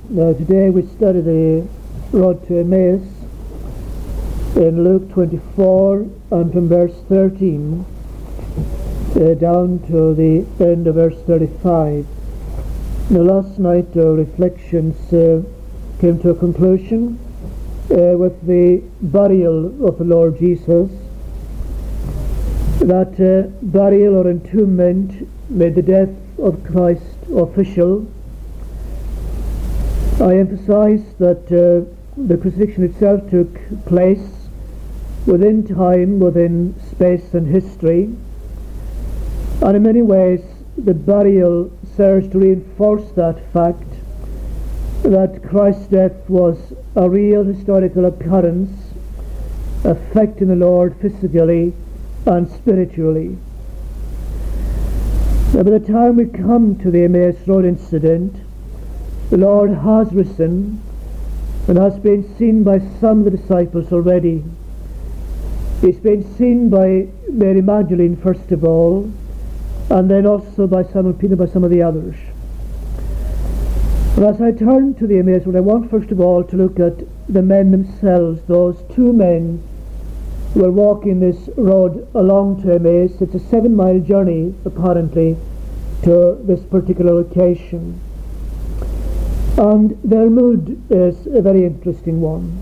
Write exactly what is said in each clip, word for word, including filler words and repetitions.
Now today we study the road to Emmaus in Luke twenty-four and from verse thirteen uh, down to the end of verse thirty-five. Now last night our reflections uh, came to a conclusion uh, with the burial of the Lord Jesus. That uh, burial or entombment made the death of Christ official. I emphasize that uh, the crucifixion itself took place within time, within space and history, and in many ways the burial serves to reinforce that fact that Christ's death was a real historical occurrence affecting the Lord physically and spiritually. Now, by the time we come to the Emmaus Road incident, the Lord has risen and has been seen by some of the disciples already. He's been seen by Mary Magdalene first of all, and then also by Simon Peter, by some of the others. But as I turn to the Emmaus Road, I want first of all to look at the men themselves, those two men who were walking this road along to Emmaus. It's a seven mile journey apparently to this particular location. And their mood is a very interesting one.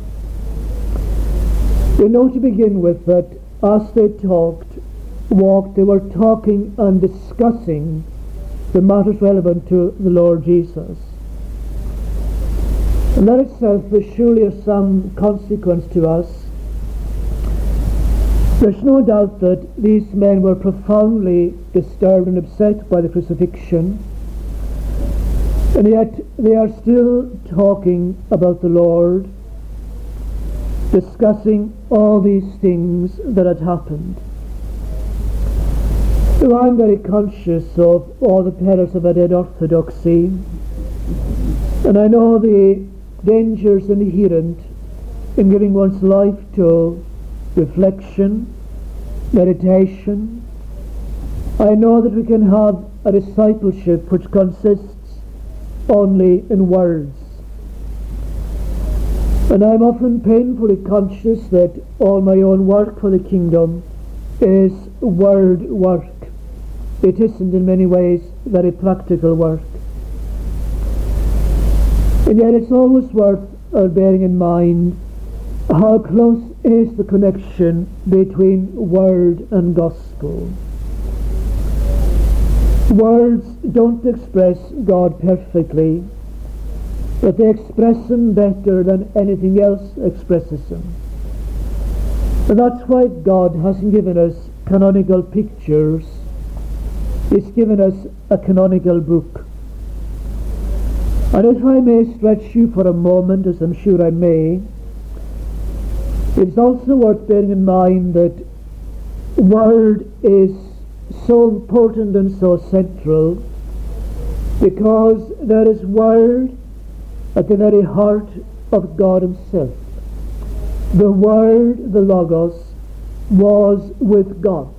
We know to begin with that as they talked, walked, they were talking and discussing the matters relevant to the Lord Jesus. And that itself is surely of some consequence to us. There's no doubt that these men were profoundly disturbed and upset by the crucifixion. And yet they are still talking about the Lord, discussing all these things that had happened. So I'm very conscious of all the perils of a dead orthodoxy, and I know the dangers inherent in giving one's life to reflection, meditation. I know that we can have a discipleship which consists only in words. And I'm often painfully conscious that all my own work for the kingdom is word work. It isn't in many ways very practical work. And yet it's always worth uh, bearing in mind how close is the connection between word and gospel. Words don't express God perfectly, but they express Him better than anything else expresses Him. And that's why God hasn't given us canonical pictures. He's given us a canonical book. And if I may stretch you for a moment, as I'm sure I may, it's also worth bearing in mind that word is so important and so central because there is word at the very heart of God Himself. The Word, the Logos, was with God.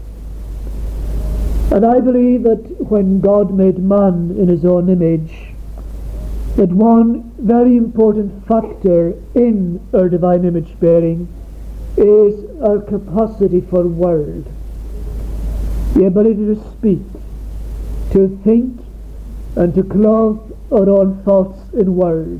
And I believe that when God made man in His own image, that one very important factor in our divine image bearing is our capacity for word. The ability to speak, to think, and to clothe our own thoughts in word.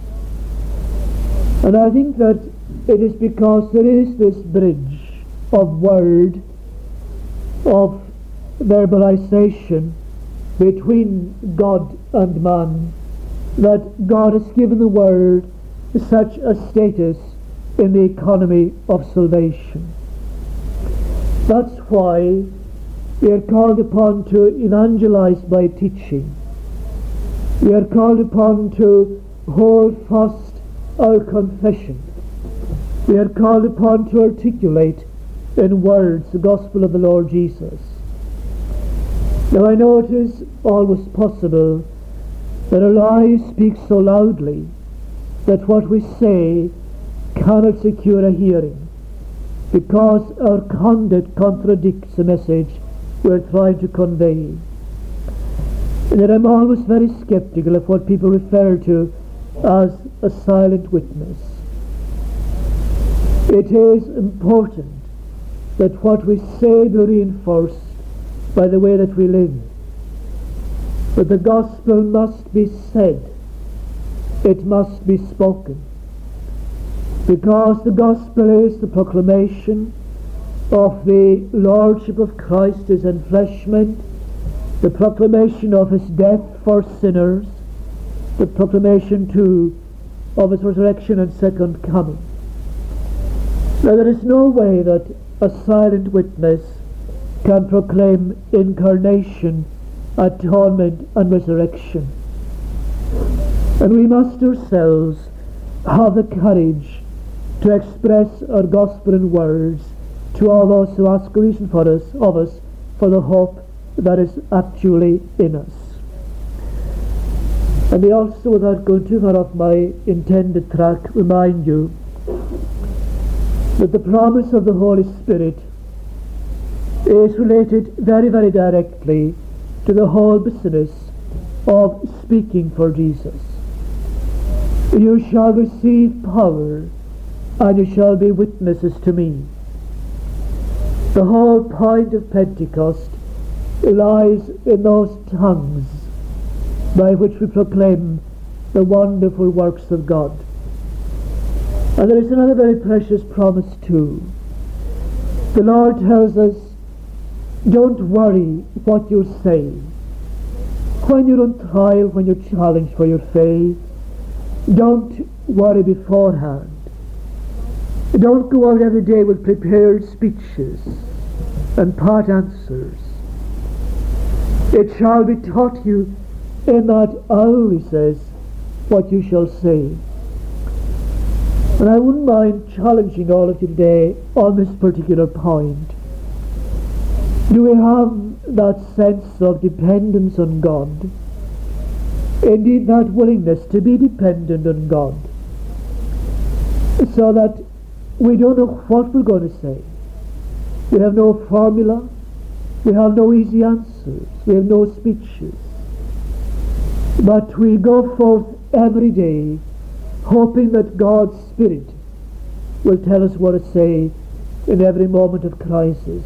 And I think that it is because there is this bridge of word, of verbalization between God and man, that God has given the word such a status in the economy of salvation. That's why we are called upon to evangelize by teaching. We are called upon to hold fast our confession. We are called upon to articulate in words the gospel of the Lord Jesus. Now I know it is always possible that our lives speak so loudly that what we say cannot secure a hearing, because our conduct contradicts the message we're trying to convey. And yet I'm always very skeptical of what people refer to as a silent witness. It is important that what we say be reinforced by the way that we live. But the gospel must be said. It must be spoken. Because the gospel is the proclamation of the lordship of Christ, his enfleshment, the proclamation of his death for sinners, the proclamation too of his resurrection and second coming. Now there is no way that a silent witness can proclaim incarnation, atonement and resurrection. And we must ourselves have the courage to express our gospel in words to all those who ask a reason for us, of us for the hope that is actually in us. And I also, without going too far off my intended track, remind you that the promise of the Holy Spirit is related very, very directly to the whole business of speaking for Jesus. You shall receive power, and you shall be witnesses to me. The whole point of Pentecost lies in those tongues by which we proclaim the wonderful works of God. And there is another very precious promise too. The Lord tells us, don't worry what you say. When you're on trial, when you're challenged for your faith, don't worry beforehand. Don't go out every day with prepared speeches and part answers. It shall be taught you in that hour, he says, what you shall say. And I wouldn't mind challenging all of you today on this particular point. Do we have that sense of dependence on God? Indeed, that willingness to be dependent on God, so that we don't know what we're going to say. We have no formula. We have no easy answers. We have no speeches. But we go forth every day hoping that God's Spirit will tell us what to say in every moment of crisis.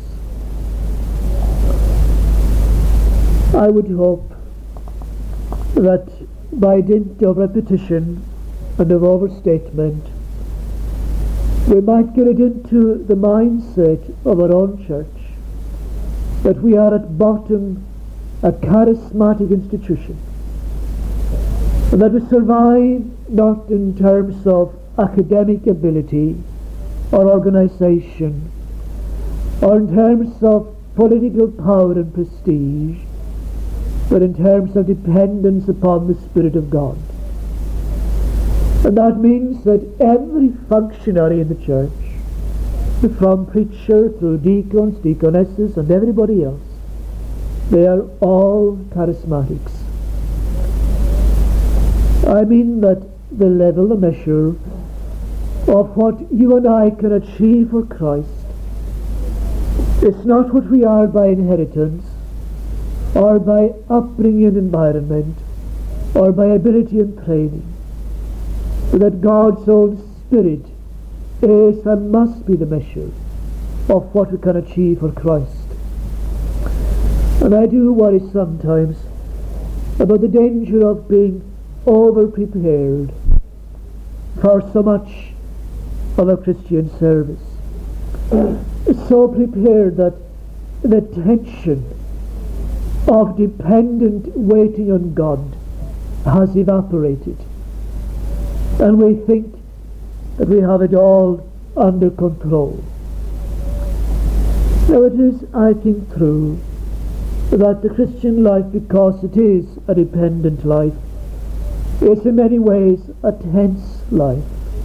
I would hope that by dint of repetition and of overstatement, we might get it into the mindset of our own church that we are at bottom a charismatic institution, and that we survive not in terms of academic ability or organization, or in terms of political power and prestige, but in terms of dependence upon the Spirit of God. And that means that every functionary in the church, from preacher through deacons, deaconesses, and everybody else, they are all charismatics. I mean that the level, the measure of what you and I can achieve for Christ is not what we are by inheritance, or by upbringing and environment, or by ability and training, but that God's own Spirit is and must be the measure of what we can achieve for Christ. And I do worry sometimes about the danger of being over-prepared for so much of a Christian service. So prepared that the tension of dependent waiting on God has evaporated, and we think that we have it all under control. Now it is, I think, true that the Christian life, because it is a dependent life, is in many ways a tense life.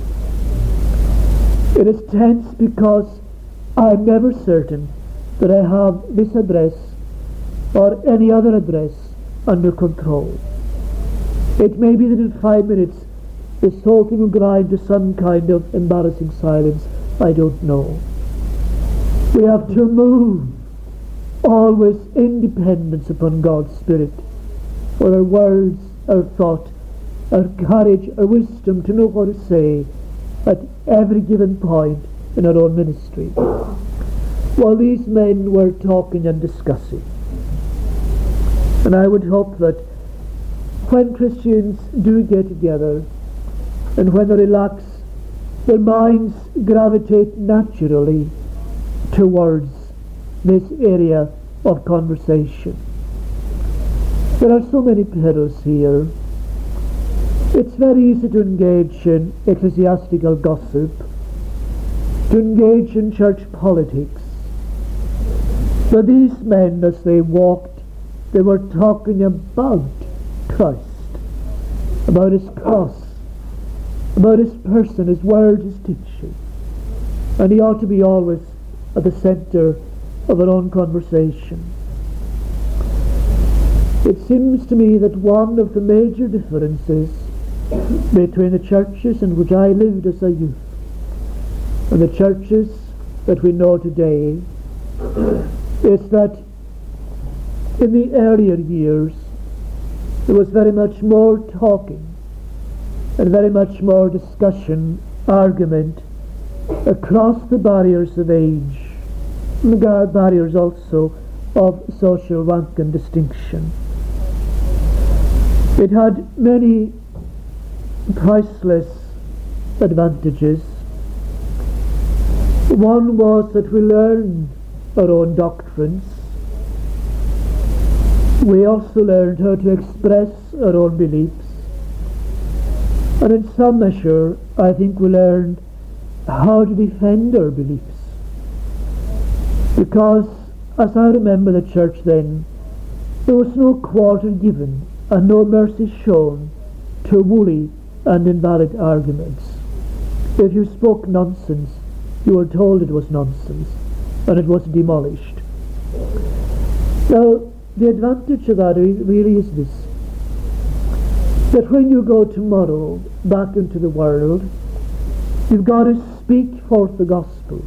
It is tense because I'm never certain that I have this address or any other address under control. It may be that in five minutes this whole thing will grind to some kind of embarrassing silence. I don't know. We have to move always in dependence upon God's Spirit, for our words, our thought, our courage, our wisdom to know what to say at every given point in our own ministry. While these men were talking and discussing. And I would hope that when Christians do get together and when they relax, their minds gravitate naturally towards this area of conversation. There are so many perils here. It's very easy to engage in ecclesiastical gossip, to engage in church politics. But these men, as they walked, they were talking about Christ, about his cross, about his person, his word, his teaching. And he ought to be always at the center of our own conversation. It seems to me that one of the major differences between the churches in which I lived as a youth and the churches that we know today is that in the earlier years there was very much more talking and very much more discussion, argument across the barriers of age and the barriers also of social rank and distinction. It had many priceless advantages. One was that we learned our own doctrines. We also learned how to express our own beliefs. And in some measure, I think we learned how to defend our beliefs. Because, as I remember the church then, there was no quarter given and no mercy shown to woolly and invalid arguments. If you spoke nonsense, you were told it was nonsense, and it was demolished. Now, the advantage of that really is this, that when you go tomorrow back into the world, you've got to speak forth the gospel.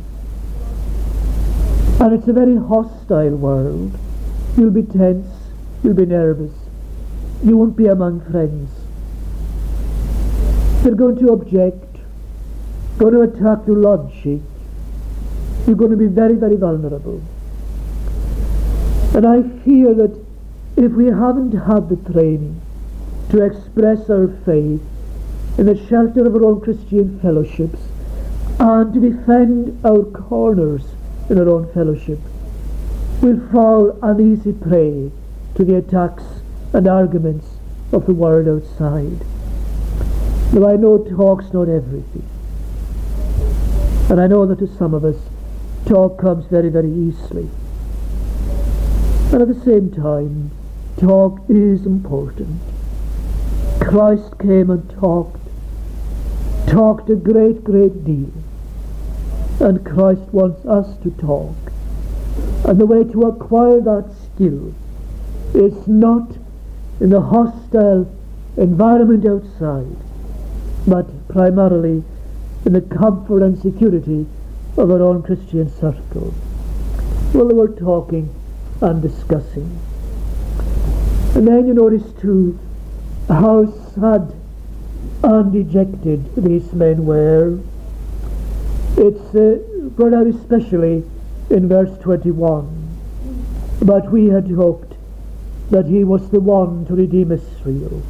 And it's a very hostile world. You'll be tense, you'll be nervous, you won't be among friends. They're going to object, going to attack your logic. You're going to be very, very vulnerable. And I fear that if we haven't had the training to express our faith in the shelter of our own Christian fellowships and to defend our corners in our own fellowship, we'll fall an easy prey to the attacks and arguments of the world outside. Now, I know talk's not everything, and I know that to some of us talk comes very, very easily, and at the same time talk is important. Christ came and talked talked a great, great deal, and Christ wants us to talk, and the way to acquire that skill is not in the hostile environment outside, but primarily in the comfort and security of our own Christian circle. Well, they were talking and discussing. And then you notice too how sad and dejected these men were. It's uh, brought out especially in verse twenty-one. But we had hoped that he was the one to redeem Israel.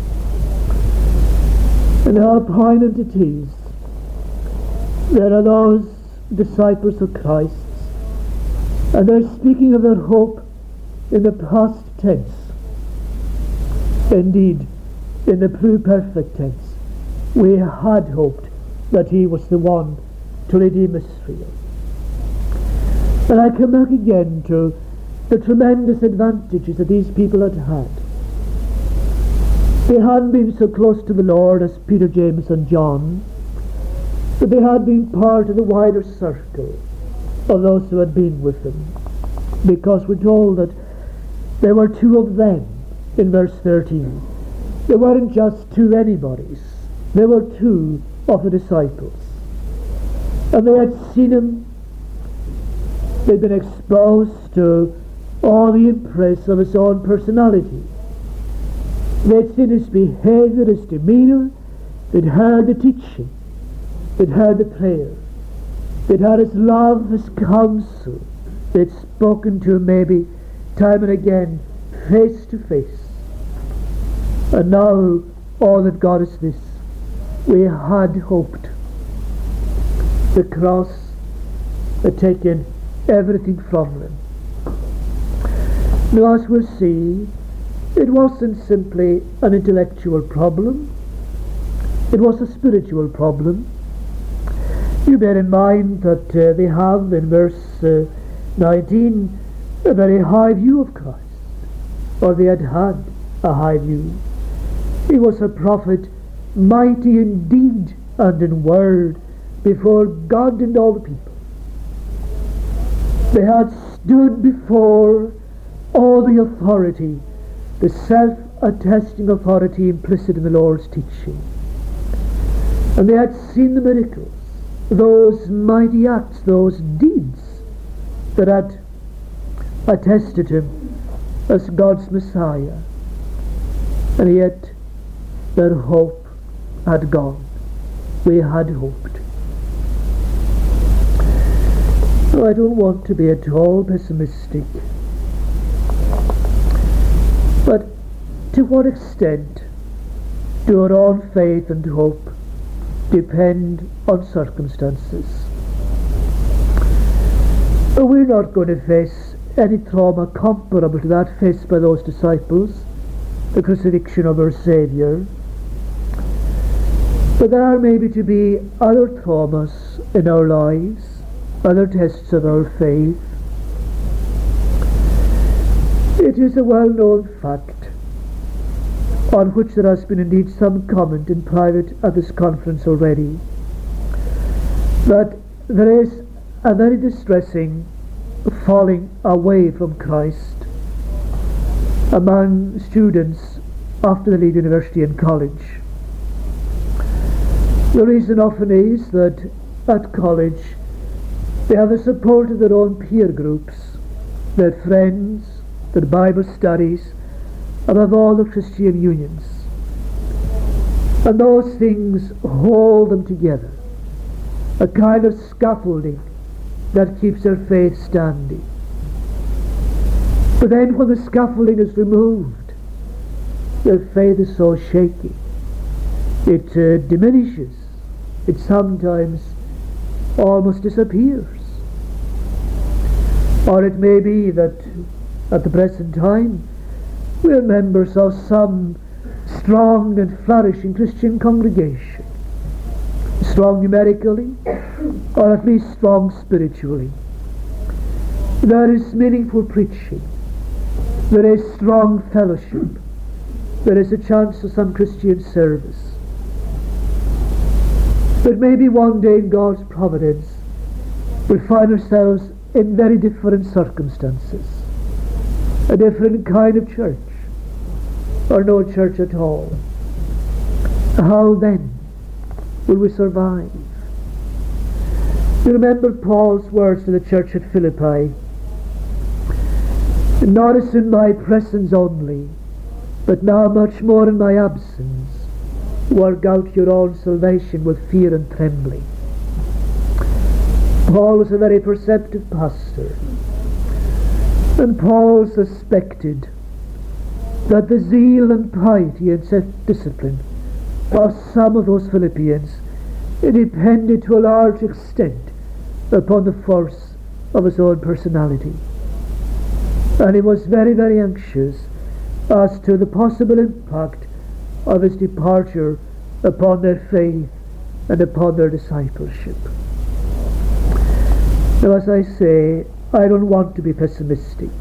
And how poignant it is. There are those disciples of Christ, and they're speaking of their hope in the past tense. Indeed, in the pluperfect tense, we had hoped that he was the one to redeem Israel. And I come back again to the tremendous advantages that these people had had. They hadn't been so close to the Lord as Peter, James and John, but they had been part of the wider circle of those who had been with them, because we're told that there were two of them in verse thirteen. There weren't just two anybody's, there were two of the disciples, and they had seen him. They'd been exposed to all the impress of his own personality. They'd seen his behaviour, his demeanour. They'd heard the teaching. They'd heard the prayer. They'd heard his love, his counsel. They'd spoken to him maybe time and again, face to face. And now all they've got is this: we had hoped. The cross had taken everything from them. Now, as we'll see, it wasn't simply an intellectual problem. It was a spiritual problem. You bear in mind that uh, they have in verse uh, nineteen a very high view of Christ, or they had had a high view. He was a prophet, mighty in deed and in word, before God and all the people. They had stood before all the authority, the self-attesting authority implicit in the Lord's teaching. And they had seen the miracles, those mighty acts, those deeds that had attested him as God's Messiah. And yet their hope had gone. We had hoped. No, I don't want to be at all pessimistic. But to what extent do our own faith and hope depend on circumstances? We're not going to face any trauma comparable to that faced by those disciples, the crucifixion of our Saviour. But there are maybe to be other traumas in our lives, other tests of our faith. It is a well-known fact, on which there has been indeed some comment in private at this conference already, that there is a very distressing falling away from Christ among students after they leave university and college. The reason often is that at college they have the support of their own peer groups, their friends, their Bible studies, above all the Christian unions. And those things hold them together, a kind of scaffolding that keeps their faith standing. But then when the scaffolding is removed, their faith is so shaky, it uh, diminishes, it sometimes almost disappears. Or it may be that at the present time we are members of some strong and flourishing Christian congregation, strong numerically, or at least strong spiritually. There is meaningful preaching, there is strong fellowship, there is a chance for some Christian service. But maybe one day in God's providence we'll find ourselves in very different circumstances, a different kind of church, or no church at all. How then will we survive? You remember Paul's words to the church at Philippi: not as in my presence only, but now much more in my absence, work out your own salvation with fear and trembling. Paul was a very perceptive pastor, and Paul suspected that the zeal and piety and self-discipline of some of those Philippians depended to a large extent upon the force of his own personality. And he was very, very anxious as to the possible impact of his departure upon their faith and upon their discipleship. Now, as I say, I don't want to be pessimistic.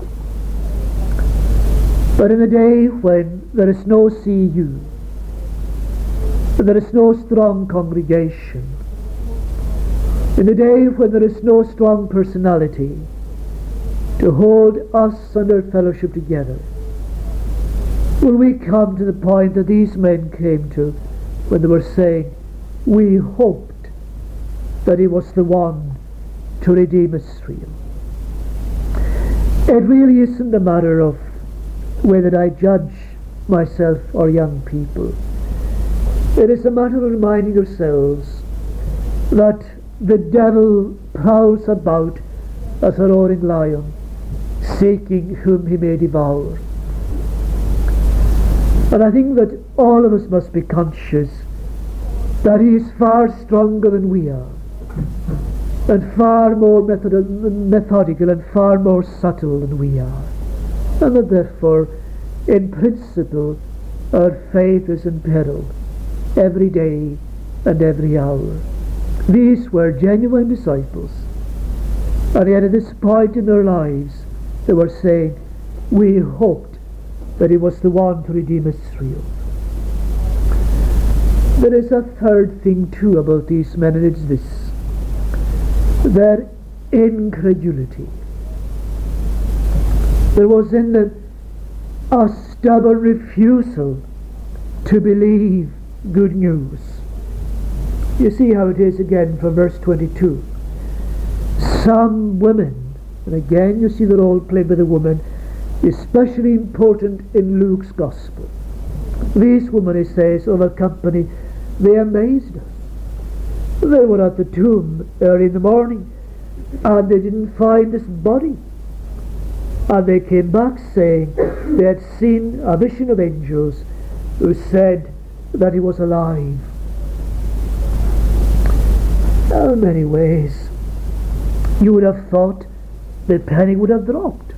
But in a day when there is no C U, there is no strong congregation, in a day when there is no strong personality to hold us and our fellowship together, will we come to the point that these men came to when they were saying, we hoped that he was the one to redeem Israel? It really isn't a matter of whether I judge myself or young people. It is a matter of reminding ourselves that the devil prowls about as a roaring lion, seeking whom he may devour. And I think that all of us must be conscious that he is far stronger than we are, and far more method- methodical and far more subtle than we are, and that therefore, in principle, our faith is in peril every day and every hour. These were genuine disciples, and yet at this point in their lives they were saying, we hoped that he was the one to redeem Israel. There is a third thing too about these men, and it's this: their incredulity. There was in them a stubborn refusal to believe good news. You see how it is again from verse twenty-two. Some women, and again you see the role played by the woman, especially important in Luke's Gospel. These women, he says, of a company, they amazed us. They were at the tomb early in the morning, and they didn't find this body. And they came back saying they had seen a vision of angels who said that he was alive. Now, in many ways, you would have thought the penny would have dropped,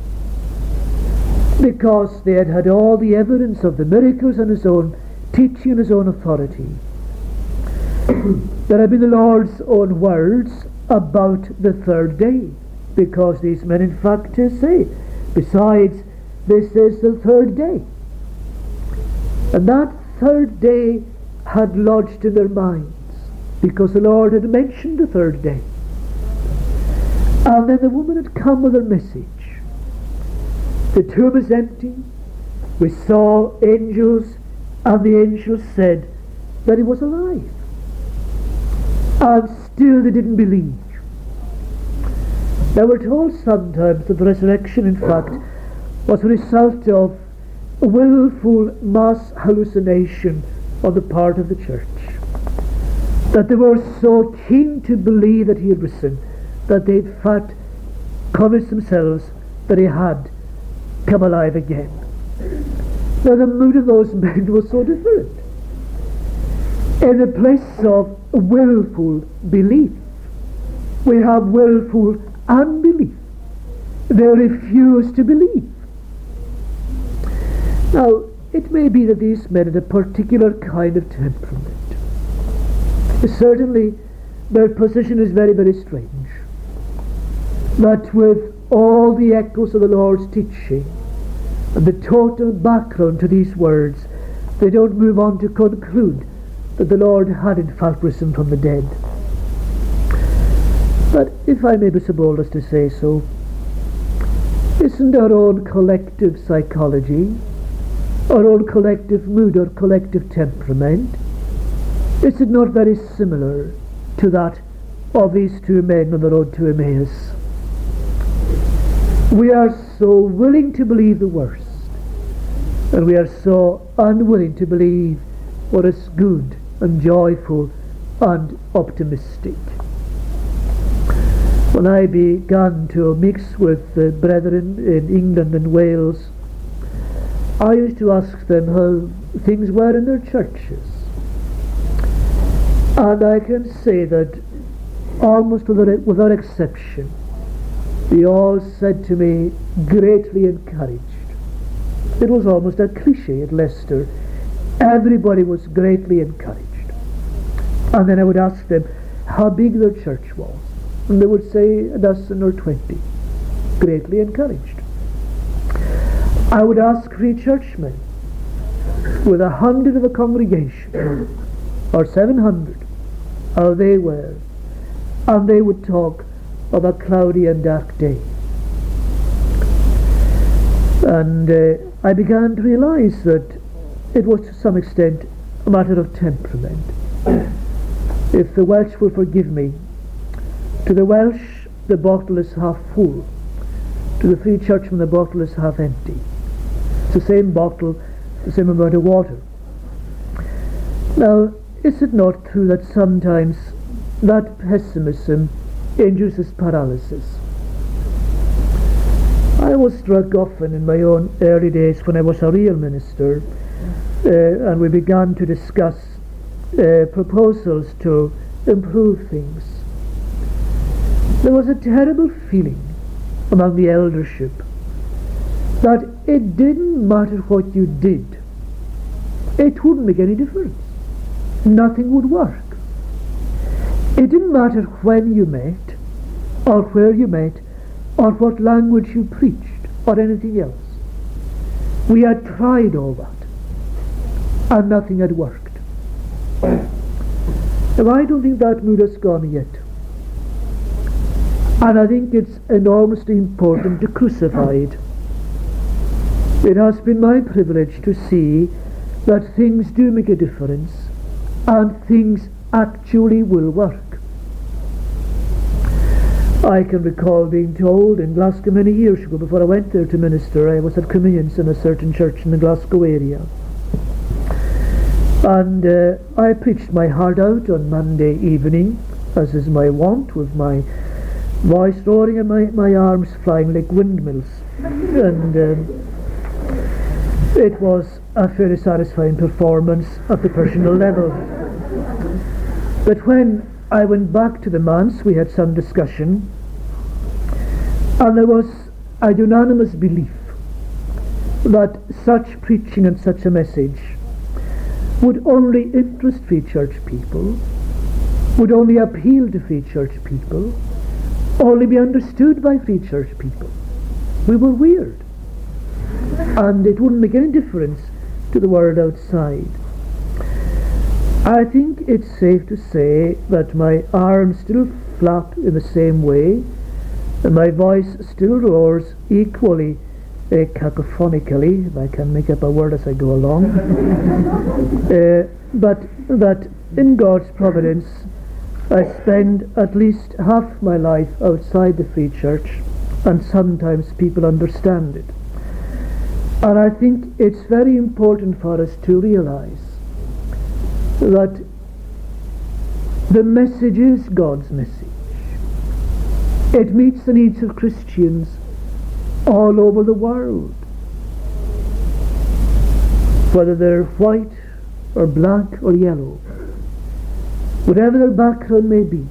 because they had had all the evidence of the miracles and his own teaching and his own authority. There had been the Lord's own words about the third day, because these men in fact say, besides, this is the third day. And that third day had lodged in their minds, because the Lord had mentioned the third day. And then the woman had come with her message. The tomb is empty. We saw angels, and the angels said that he was alive. And still they didn't believe. Now we're told sometimes that the resurrection, in fact, was a result of a willful mass hallucination on the part of the church. That they were so keen to believe that he had risen, that they in fact convinced themselves that he had come alive again. Now the mood of those men was so different. In the place of willful belief, we have willful unbelief. They refuse to believe. Now, it may be that these men had a particular kind of temperament. Certainly, their position is very, very strange. That with all the echoes of the Lord's teaching and the total background to these words, they don't move on to conclude that the Lord had in fact risen from the dead. But if I may be so bold as to say so, isn't our own collective psychology, our own collective mood, our collective temperament, is it not very similar to that of these two men on the road to Emmaus? We are so willing to believe the worst, and we are so unwilling to believe what is good and joyful and optimistic. When I began to mix with the brethren in England and Wales, I used to ask them how things were in their churches. And I can say that almost without, without exception, they all said to me, greatly encouraged. It was almost a cliche at Leicester. Everybody was greatly encouraged. And then I would ask them how big their church was. And they would say a dozen or twenty. Greatly encouraged. I would ask three churchmen with a hundred of a congregation, or seven hundred, how they were. And they would talk of a cloudy and dark day. And uh, I began to realize that it was to some extent a matter of temperament. If the Welsh will forgive me, to the Welsh the bottle is half full, to the Free Churchman the bottle is half empty. It's the same bottle, the same amount of water. Now, is it not true that sometimes that pessimism induces paralysis? I was struck often in my own early days when I was a real minister, uh, and we began to discuss uh, proposals to improve things. There was a terrible feeling among the eldership that it didn't matter what you did. It wouldn't make any difference. Nothing would work. It didn't matter when you met, or where you met, or what language you preached, or anything else. We had tried all that, and nothing had worked. Now, I don't think that mood has gone yet. And I think it's enormously important to crucify it. It has been my privilege to see that things do make a difference, and things actually will work. I can recall being told in Glasgow many years ago, before I went there to minister, I was at communions in a certain church in the Glasgow area. And uh, I preached my heart out on Monday evening, as is my wont, with my voice roaring and my, my arms flying like windmills. And um, it was a fairly satisfying performance at the personal level. But when I went back to the manse, we had some discussion, and there was a unanimous belief that such preaching and such a message would only interest Free Church people, would only appeal to Free Church people, only be understood by Free Church people. We were weird, and it wouldn't make any difference to the world outside. I think it's safe to say that my arms still flap in the same way, and my voice still roars equally uh, cacophonically, if I can make up a word as I go along. uh, but that in God's providence I spend at least half my life outside the Free Church, and sometimes people understand it. And I think it's very important for us to realize that the message is God's message. It meets the needs of Christians all over the world, whether they're white or black or yellow, whatever their background may be.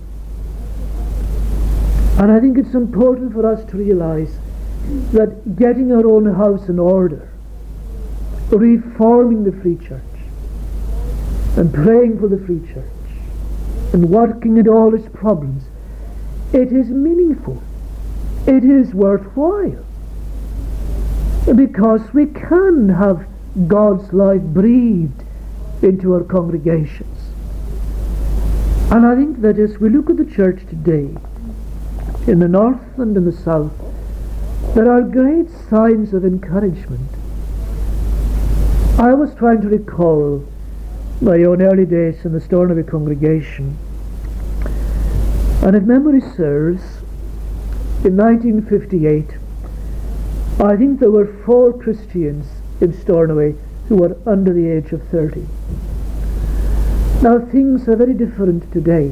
And I think it's important for us to realize that getting our own house in order, reforming the Free Church, and praying for the Free Church, and working at all its problems, it is meaningful. It is worthwhile. Because we can have God's life breathed into our congregations. And I think that as we look at the church today, in the north and in the south, there are great signs of encouragement. I was trying to recall my own early days in the Stornoway congregation, and if memory serves, in nineteen fifty-eight, I think there were four Christians in Stornoway who were under the age of thirty. Now things are very different today,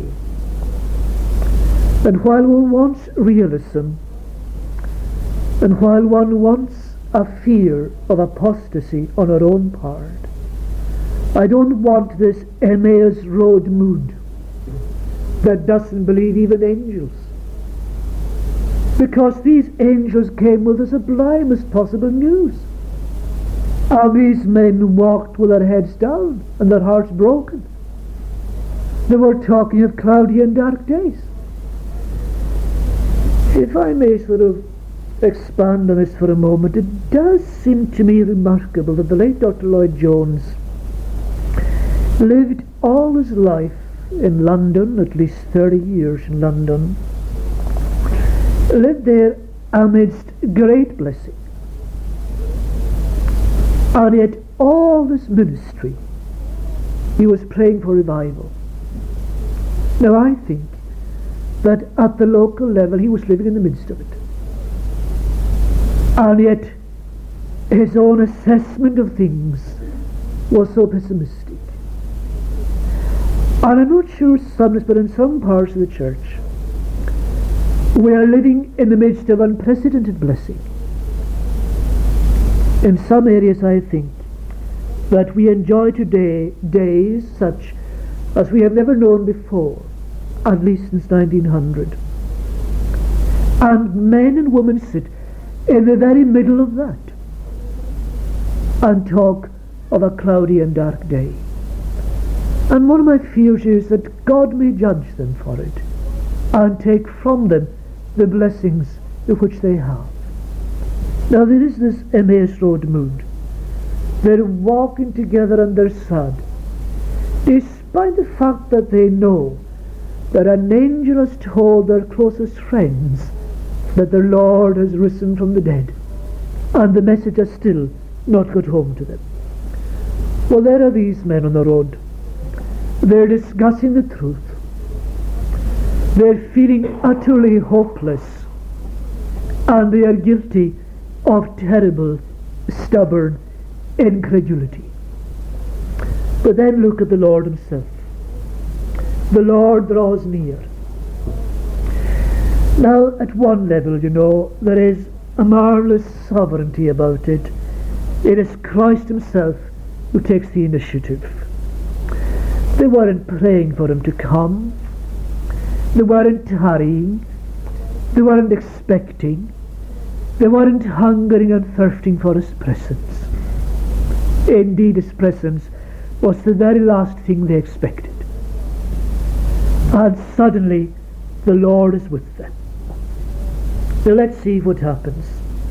and while one wants realism, and while one wants a fear of apostasy on our own part, I don't want this Emmaus Road mood that doesn't believe even angels. Because these angels came with the sublimest possible news. And these men walked with their heads down and their hearts broken. They were talking of cloudy and dark days. If I may sort of expand on this for a moment, it does seem to me remarkable that the late Doctor Lloyd Jones lived all his life in London, at least thirty years in London, lived there amidst great blessing, and yet all this ministry he was praying for revival. Now I think that at the local level he was living in the midst of it, and yet his own assessment of things was so pessimistic. And I'm not sure some, but in some parts of the church, we are living in the midst of unprecedented blessing. In some areas, I think, that we enjoy today days such as we have never known before, at least since nineteen hundred. And men and women sit in the very middle of that and talk of a cloudy and dark day. And one of my fears is that God may judge them for it and take from them the blessings which they have. Now there is this Emmaus Road mood. They're walking together and they're sad, despite the fact that they know that an angel has told their closest friends that their Lord has risen from the dead, and the message has still not got home to them. Well, there are these men on the road. They're discussing the truth. They're feeling utterly hopeless, and they are guilty of terrible, stubborn incredulity. But then look at the Lord himself. The Lord draws near. Now, at one level, you know, there is a marvelous sovereignty about it. It is Christ himself who takes the initiative. They weren't praying for him to come. They weren't tarrying. They weren't expecting. They weren't hungering and thirsting for his presence. Indeed, his presence was the very last thing they expected. And suddenly, the Lord is with them. Now let's see what happens.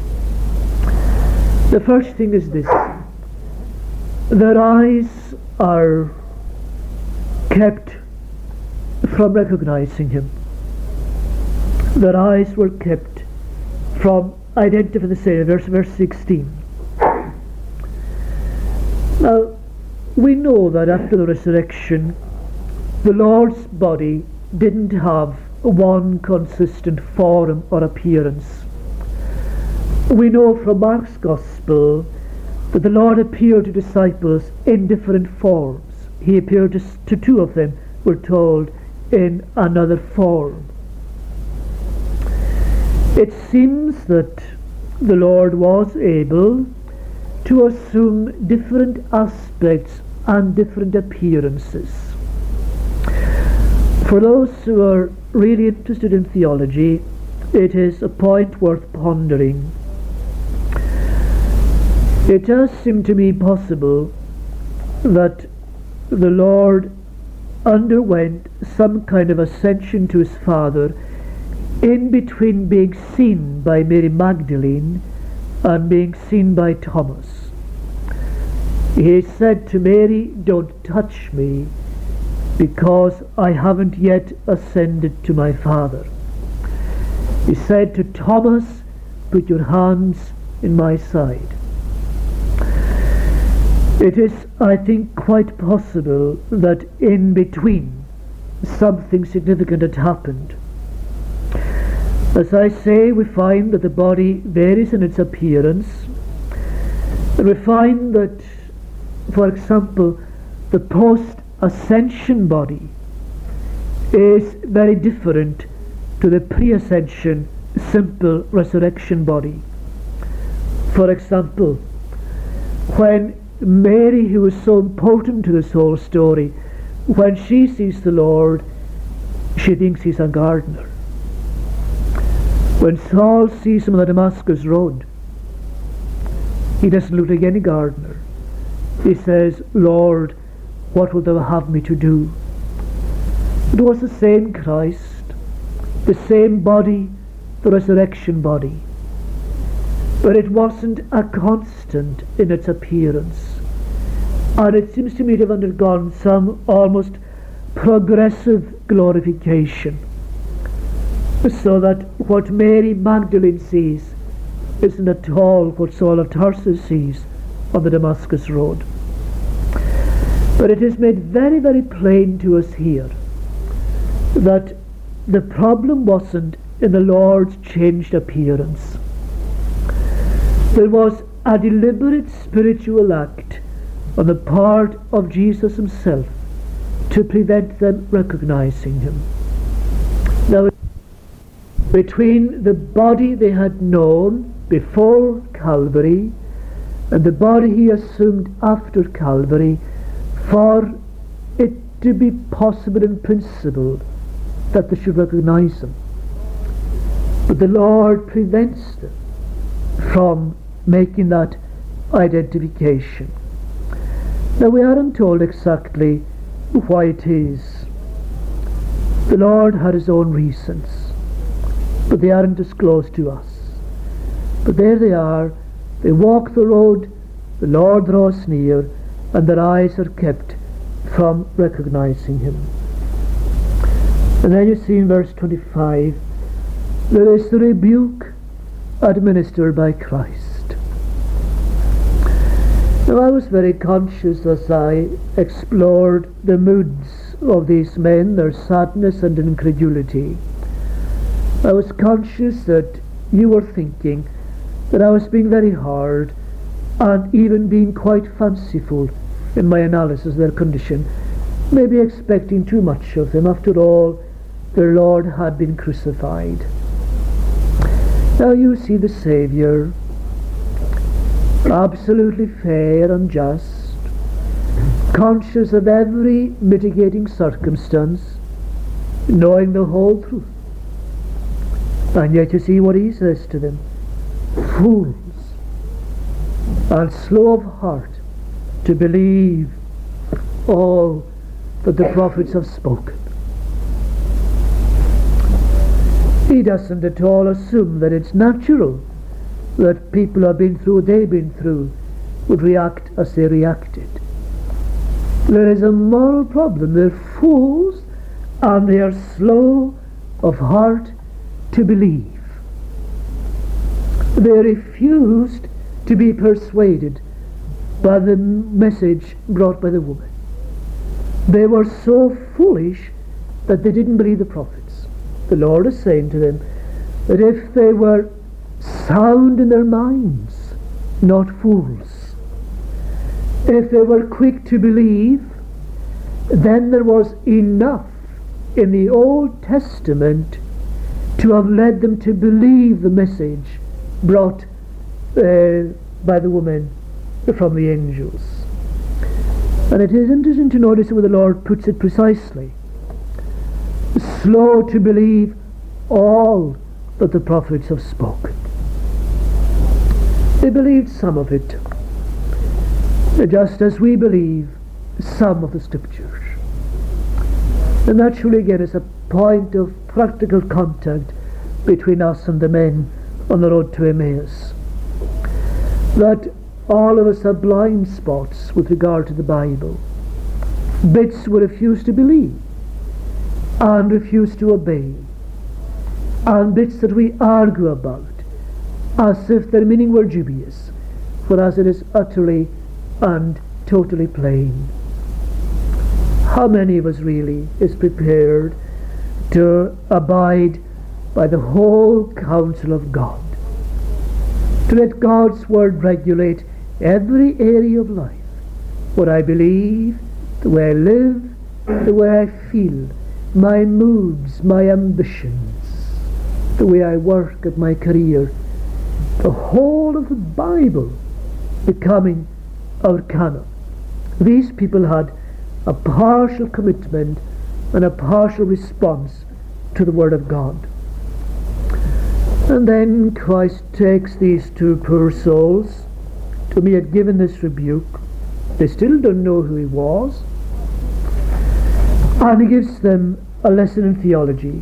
The first thing is this. Their eyes are kept from recognizing him. Their eyes were kept from identifying the Savior. Verse, verse sixteen. Now, we know that after the resurrection, the Lord's body didn't have one consistent form or appearance. We know from Mark's Gospel that the Lord appeared to disciples in different forms. He appeared to, to two of them, we're told, in another form. It seems that the Lord was able to assume different aspects and different appearances. For those who are really interested in theology, it is a point worth pondering. It does seem to me possible that the Lord underwent some kind of ascension to his Father in between being seen by Mary Magdalene and being seen by Thomas. He said to Mary, "Don't touch me, because I haven't yet ascended to my Father." He said to Thomas, "Put your hands in my side." It is, I think, quite possible that in between something significant had happened. As I say, we find that the body varies in its appearance. And we find that, for example, the post-ascension body is very different to the pre-ascension simple resurrection body. For example, when Mary, who is so important to this whole story, when she sees the Lord, she thinks he's a gardener. When Saul sees him on the Damascus Road, he doesn't look like any gardener. He says, "Lord, what wilt thou have me to do?" It was the same Christ, the same body, the resurrection body. But it wasn't a constant in its appearance. And it seems to me to have undergone some almost progressive glorification. So that what Mary Magdalene sees isn't at all what Saul of Tarsus sees on the Damascus Road. But it is made very, very plain to us here that the problem wasn't in the Lord's changed appearance. There was a deliberate spiritual act on the part of Jesus himself to prevent them recognizing him. Now, between the body they had known before Calvary and the body he assumed after Calvary, for it to be possible in principle that they should recognize him. But the Lord prevents them from making that identification. Now, we aren't told exactly why it is. The Lord had his own reasons, but they aren't disclosed to us. But there they are, they walk the road, the Lord draws near, and their eyes are kept from recognizing him. And then you see in verse twenty-five, there is the rebuke administered by Christ. Now, I was very conscious as I explored the moods of these men, their sadness and incredulity. I was conscious that you were thinking that I was being very hard and even being quite fanciful in my analysis of their condition, maybe expecting too much of them. After all, their Lord had been crucified. Now you see the Saviour, absolutely fair and just, conscious of every mitigating circumstance, knowing the whole truth. And yet you see what he says to them: fools, and slow of heart to believe all that the prophets have spoken. He doesn't at all assume that it's natural that people who have been through what they've been through would react as they reacted. There is a moral problem. They're fools and they are slow of heart to believe. They refused to be persuaded by the message brought by the woman. They were so foolish that they didn't believe the prophets. The Lord is saying to them that if they were sound in their minds, not fools, if they were quick to believe, then there was enough in the Old Testament to have led them to believe the message brought uh, by the woman from the angels. And it is interesting to notice where the Lord puts it precisely: slow to believe all that the prophets have spoken. They believed some of it, just as we believe some of the scriptures. And that surely again is a point of practical contact between us and the men on the road to Emmaus. That all of us have blind spots with regard to the Bible. Bits we refuse to believe and refuse to obey, and bits that we argue about as if their meaning were dubious, whereas it is utterly and totally plain. How many of us really is prepared to abide by the whole counsel of God, to let God's word regulate every area of life, what I believe, the way I live, the way I feel, my moods, my ambitions, the way I work at my career, the whole of the Bible becoming our canon? These people had a partial commitment and a partial response to the Word of God. And then Christ takes these two poor souls to whom he had given this rebuke. They still don't know who he was. And he gives them a lesson in theology.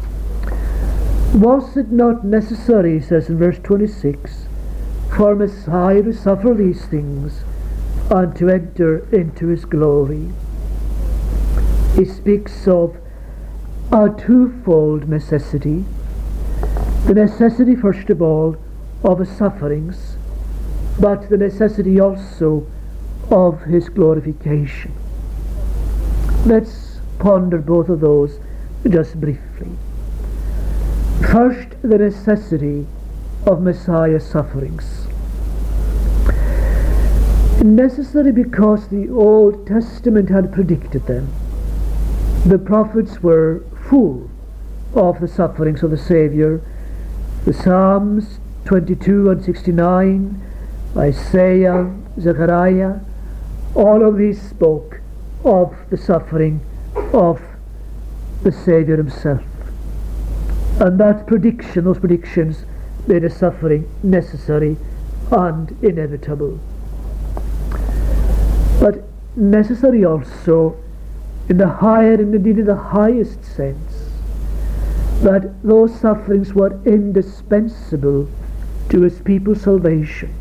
Was it not necessary, he says in verse twenty-six, for Messiah to suffer these things and to enter into his glory? He speaks of a twofold necessity. The necessity, first of all, of his sufferings, but the necessity also of his glorification. Let's ponder both of those just briefly. First, the necessity of Messiah's sufferings. Necessary because the Old Testament had predicted them. The prophets were full of the sufferings of the Saviour. The Psalms twenty-two and sixty-nine, Isaiah, Zechariah, all of these spoke of the suffering of the Saviour himself. And that prediction, those predictions, made a suffering necessary and inevitable. But necessary also in the higher and indeed in the highest sense, that those sufferings were indispensable to his people's salvation.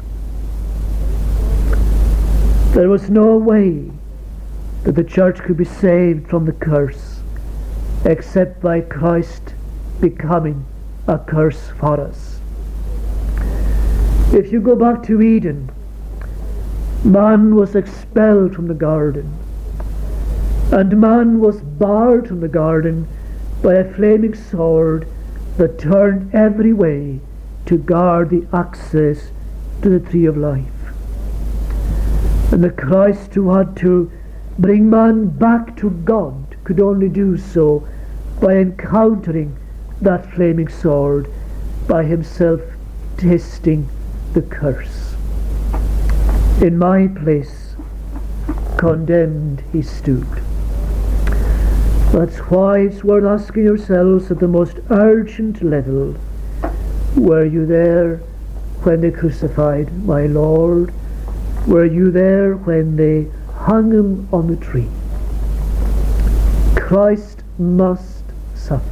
There was no way that the church could be saved from the curse except by Christ becoming a curse for us. If you go back to Eden, man was expelled from the garden, and man was barred from the garden by a flaming sword that turned every way to guard the access to the tree of life. And the Christ who had to bring man back to God could only do so by encountering that flaming sword, by himself tasting the curse. In my place, condemned he stood. That's why it's worth asking yourselves at the most urgent level, were you there when they crucified my Lord? Were you there when they hung him on the tree? Christ must suffer.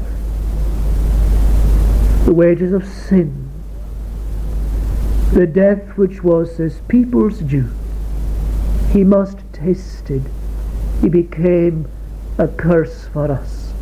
The wages of sin, the death which was his people's due, he must taste it. He became a curse for us.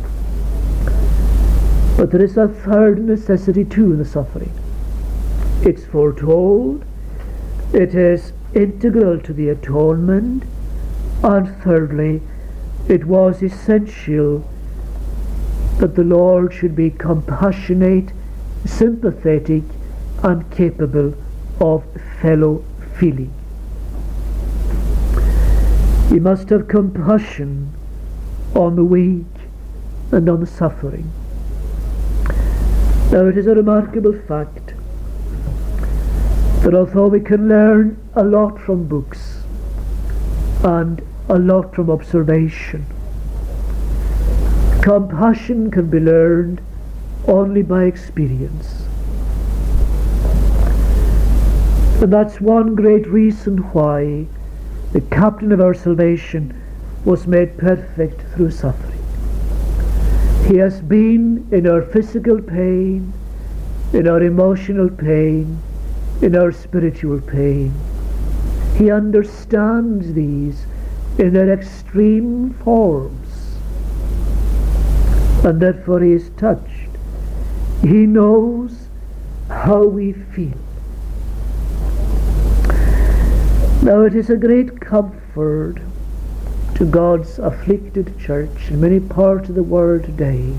But there is a third necessity too in the suffering. It's foretold, it is integral to the atonement, and thirdly, it was essential that the Lord should be compassionate, sympathetic, and capable of fellow feeling. He must have compassion on the weak and on the suffering. Now it is a remarkable fact that although we can learn a lot from books and a lot from observation, compassion can be learned only by experience. And that's one great reason why the captain of our salvation was made perfect through suffering. He has been in our physical pain, in our emotional pain, in our spiritual pain. He understands these in their extreme forms, and therefore he is touched. He knows how we feel. Now it is a great comfort to God's afflicted church in many parts of the world today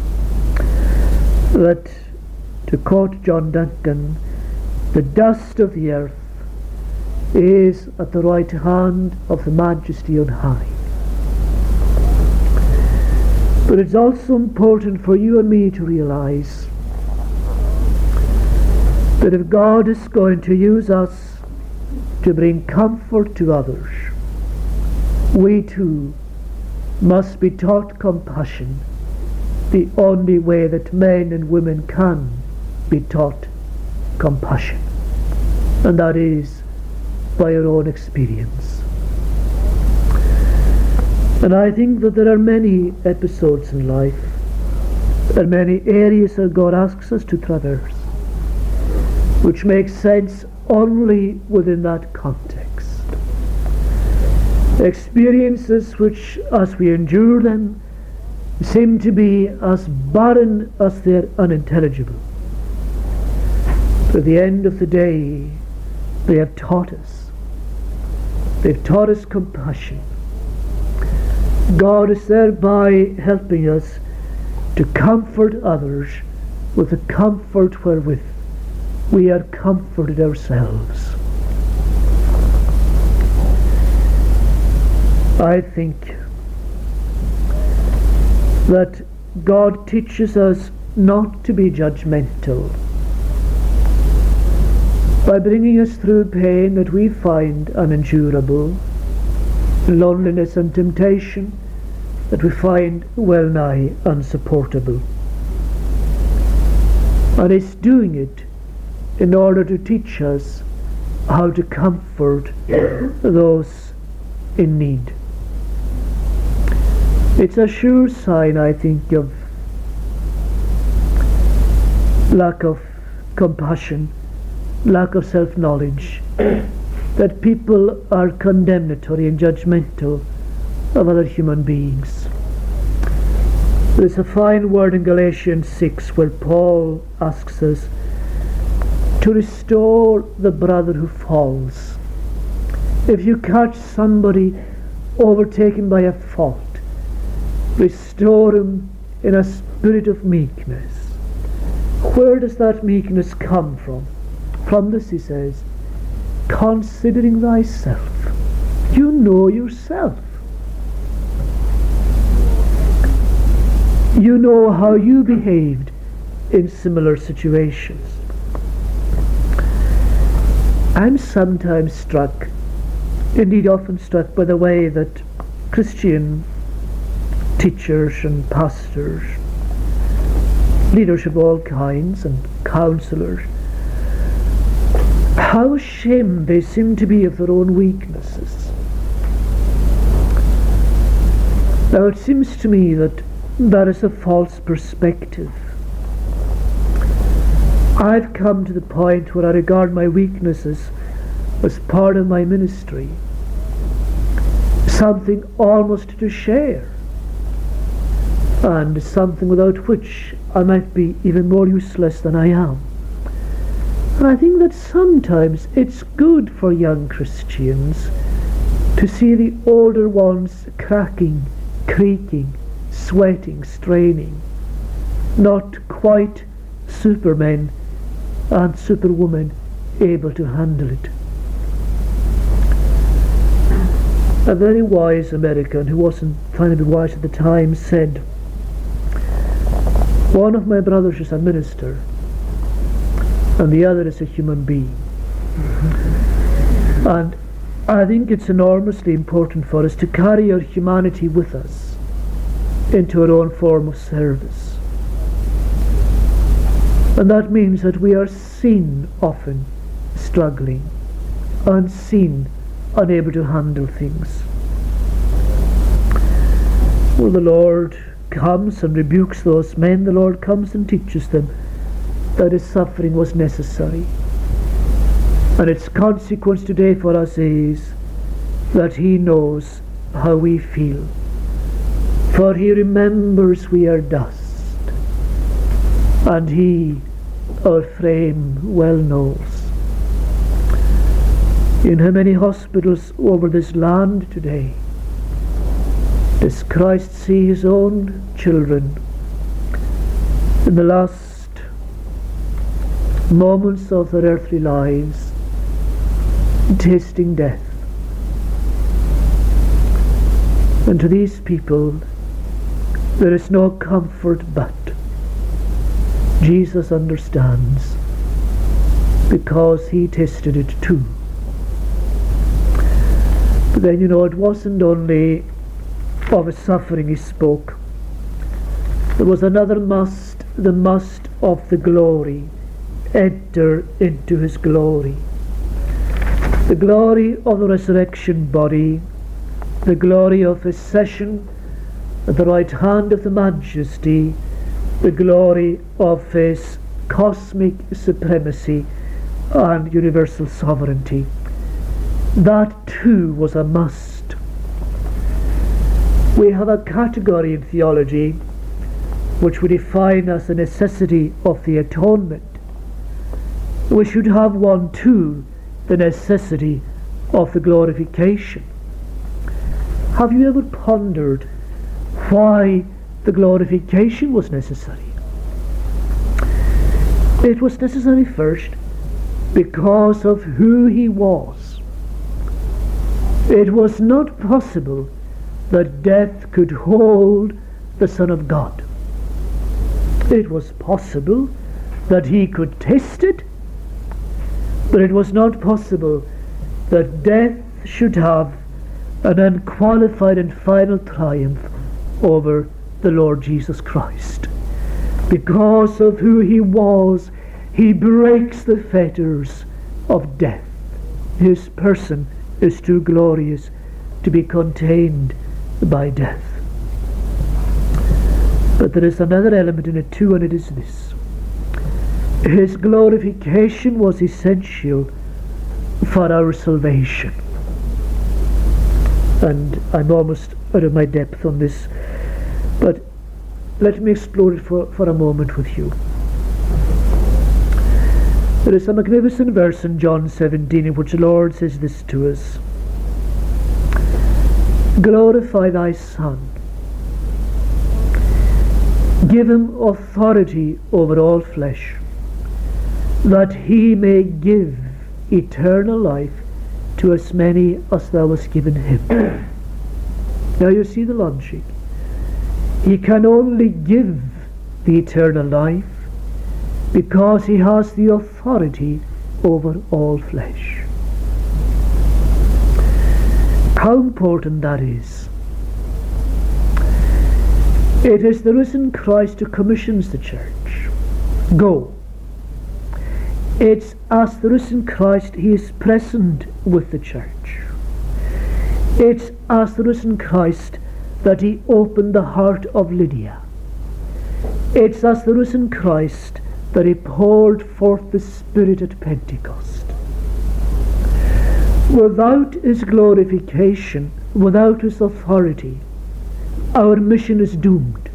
that, to quote John Duncan, the dust of the earth is at the right hand of the Majesty on high. But it's also important for you and me to realize that if God is going to use us to bring comfort to others, we too must be taught compassion, the only way that men and women can be taught compassion, and that is by our own experience. And I think that there are many episodes in life, and many areas that God asks us to traverse, which make sense only within that context. Experiences which, as we endure them, seem to be as barren as they're unintelligible. But at the end of the day, they have taught us. They've taught us compassion. God is thereby helping us to comfort others with the comfort wherewith we are comforted ourselves. I think that God teaches us not to be judgmental by bringing us through pain that we find unendurable, loneliness and temptation that we find well nigh unsupportable. And it's doing it in order to teach us how to comfort those in need. It's a sure sign, I think, of lack of compassion, lack of self-knowledge, that people are condemnatory and judgmental of other human beings. There's a fine word in Galatians six where Paul asks us to restore the brother who falls. If you catch somebody overtaken by a fault, restore him in a spirit of meekness. Where does that meekness come from? From this, he says, considering thyself. You know yourself. You know how you behaved in similar situations. I'm sometimes struck, indeed often struck, by the way that Christian teachers and pastors, leaders of all kinds and counselors, how ashamed they seem to be of their own weaknesses. Now it seems to me that that is a false perspective. I've come to the point where I regard my weaknesses as part of my ministry, something almost to share, and something without which I might be even more useless than I am. And I think that sometimes it's good for young Christians to see the older ones cracking, creaking, sweating, straining, not quite supermen and superwomen able to handle it. A very wise American, who wasn't trying to be wise at the time, said, one of my brothers is a minister and the other is a human being. And I think it's enormously important for us to carry our humanity with us into our own form of service. And that means that we are seen often struggling, unseen, unable to handle things. Well, the Lord comes and rebukes those men. The Lord comes and teaches them that his suffering was necessary. And its consequence today for us is that he knows how we feel. For he remembers we are dust, and he, our frame, well knows. In how many hospitals over this land today does Christ see his own children in the last moments of their earthly lives tasting death? And to these people there is no comfort but Jesus understands, because he tasted it too. But then, you know, it wasn't only of his suffering he spoke. There was another must, the must of the glory. Enter into his glory. The glory of the resurrection body, the glory of his session at the right hand of the Majesty, the glory of his cosmic supremacy and universal sovereignty. That too was a must. We have a category in theology which we define as the necessity of the atonement. We should have one too, the necessity of the glorification. Have you ever pondered why the glorification was necessary? It was necessary first because of who he was. It was not possible that death could hold the Son of God. It was possible that he could taste it, but it was not possible that death should have an unqualified and final triumph over the Lord Jesus Christ. Because of who he was, he breaks the fetters of death. His person is too glorious to be contained by death. But there is another element in it too, and it is this. His glorification was essential for our salvation. And I'm almost out of my depth on this, but let me explore it for, for a moment with you. There is a magnificent verse in John seventeen in which the Lord says this to us: glorify thy Son, give him authority over all flesh, that he may give eternal life to as many as thou hast given him. Now you see the logic. He can only give the eternal life because he has the authority over all flesh. How important that is. It is the risen Christ who commissions the church. Go. It's as the risen Christ he is present with the church. It's as the risen Christ that he opened the heart of Lydia. It's as the risen Christ that he poured forth the Spirit at Pentecost. Without his glorification, without his authority, our mission is doomed.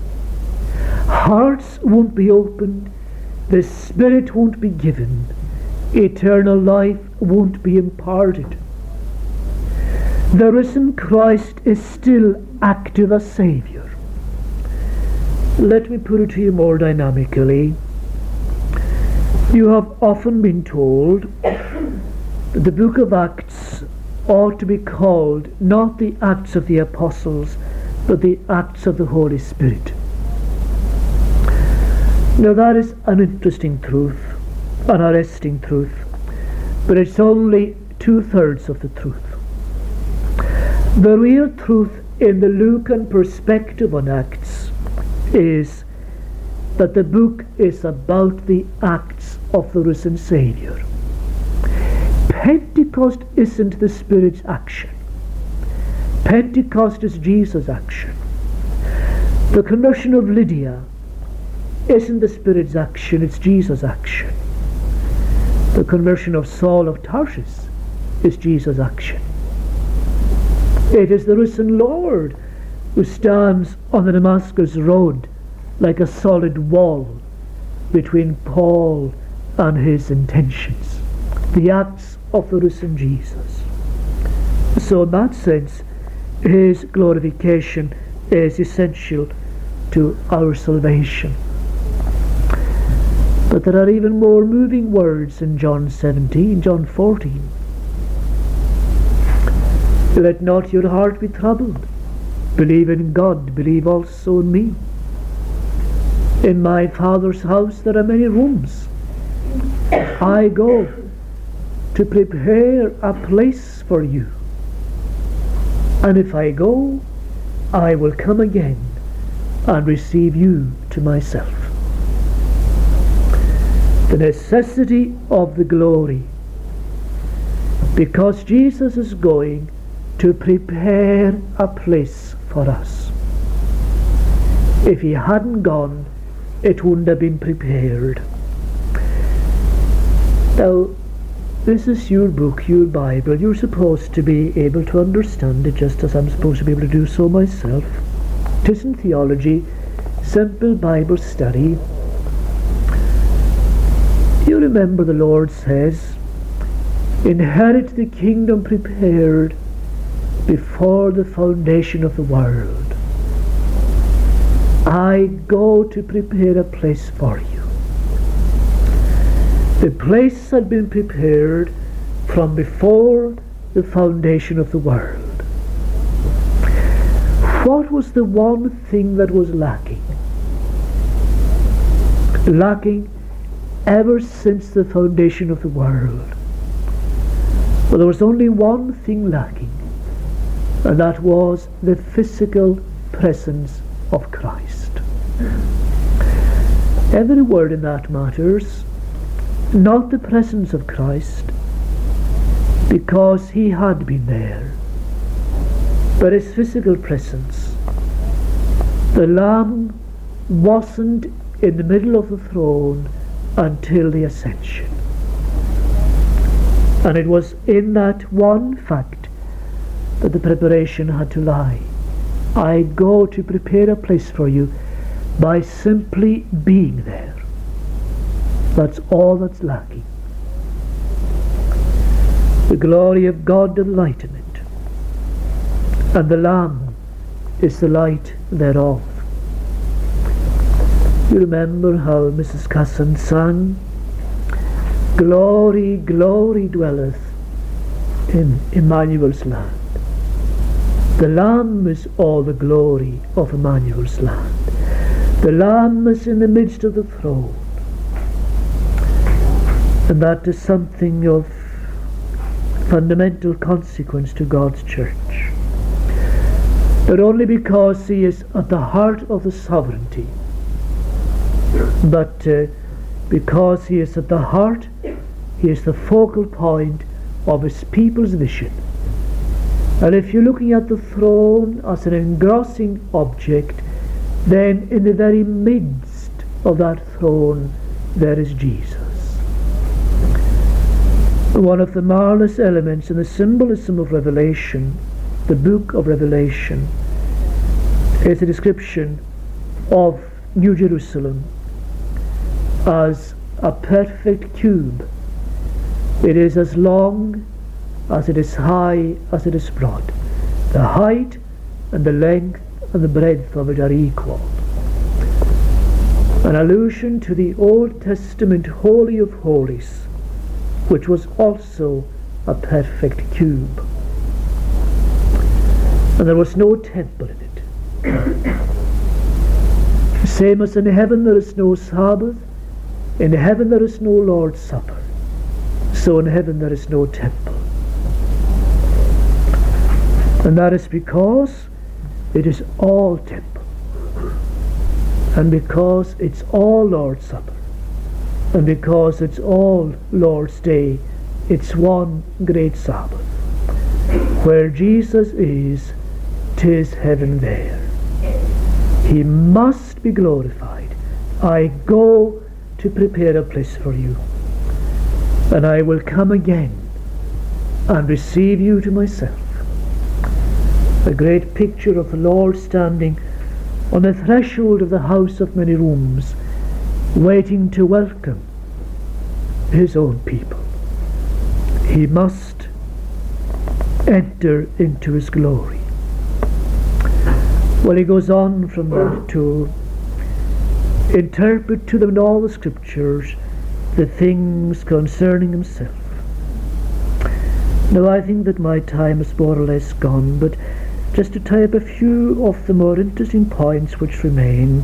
Hearts won't be opened, the Spirit won't be given, eternal life won't be imparted. The risen Christ is still active as Saviour. Let me put it to you more dynamically. You have often been told that the book of Acts ought to be called not the Acts of the Apostles, but the Acts of the Holy Spirit. Now that is an interesting truth, an arresting truth, but it's only two-thirds of the truth. The real truth in the Lucan perspective on Acts is that the book is about the acts of the risen Saviour. Pentecost isn't the Spirit's action. Pentecost is Jesus' action. The conversion of Lydia isn't the Spirit's action, it's Jesus' action. The conversion of Saul of Tarsus is Jesus' action. It is the risen Lord who stands on the Damascus road like a solid wall between Paul and his intentions. The acts of the risen Jesus. So in that sense, his glorification is essential to our salvation. But there are even more moving words in John seventeen, John fourteen. Let not your heart be troubled. Believe in God, believe also in me. In my Father's house there are many rooms. I go to prepare a place for you. And if I go, I will come again and receive you to myself. The necessity of the glory, because Jesus is going to prepare a place for us. If he hadn't gone, it wouldn't have been prepared. Now, this is your book, your Bible. You're supposed to be able to understand it just as I'm supposed to be able to do so myself. It isn't theology, simple Bible study. You remember the Lord says, inherit the kingdom prepared before the foundation of the world. I go to prepare a place for you. The place had been prepared from before the foundation of the world. What was the one thing that was lacking? Lacking ever since the foundation of the world. Well, there was only one thing lacking, and that was the physical presence of Christ. Every word in that matters, not the presence of Christ, because he had been there, but his physical presence. The Lamb wasn't in the middle of the throne until the ascension. And it was in that one fact that the preparation had to lie. I go to prepare a place for you by simply being there. That's all that's lacking. The glory of God doth lighten it, and the Lamb is the light thereof. You remember how Missus Casson sang, "Glory, glory dwelleth in Emmanuel's land." The Lamb is all the glory of Emmanuel's land. The Lamb is in the midst of the throne. And that is something of fundamental consequence to God's church. Not only because he is at the heart of the sovereignty, but uh, because he is at the heart, he is the focal point of his people's vision. And if you're looking at the throne as an engrossing object, then in the very midst of that throne there is Jesus. One of the marvelous elements in the symbolism of Revelation, the book of Revelation, is a description of New Jerusalem as a perfect cube. It is as long as it is high as it is broad. The height and the length and the breadth of it are equal. An allusion to the Old Testament Holy of Holies, which was also a perfect cube. And there was no temple in it. Same as in heaven there is no Sabbath, in heaven there is no Lord's Supper, so in heaven there is no temple. And that is because it is all temple, and because it's all Lord's Supper, and because it's all Lord's Day. It's one great Sabbath. Where Jesus is, 'tis heaven there. He must be glorified. I go to prepare a place for you, and I will come again and receive you to myself. A great picture of the Lord standing on the threshold of the house of many rooms, waiting to welcome his own people. He must enter into his glory. Well, he goes on from that to interpret to them in all the scriptures the things concerning himself. Now, I think that my time is more or less gone, but just to tie up a few of the more interesting points which remain.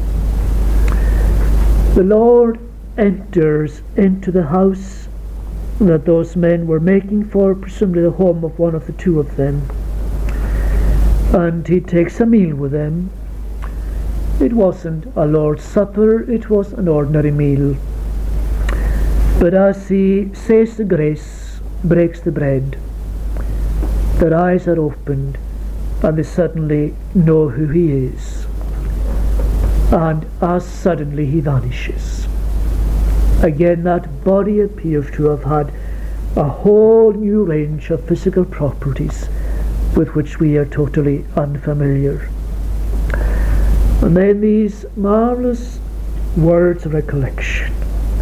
The Lord enters into the house that those men were making for, presumably the home of one of the two of them, and he takes a meal with them. It wasn't a Lord's Supper, it was an ordinary meal. But as he says the grace, breaks the bread, their eyes are opened, and they suddenly know who he is. And as suddenly he vanishes. Again, that body appears to have had a whole new range of physical properties with which we are totally unfamiliar. And then these marvelous words of recollection.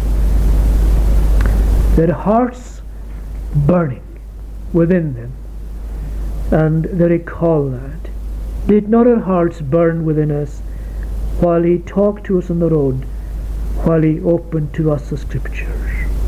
Their hearts burning within them, and they recall that. Did not our hearts burn within us while he talked to us on the road, while he opened to us the scriptures?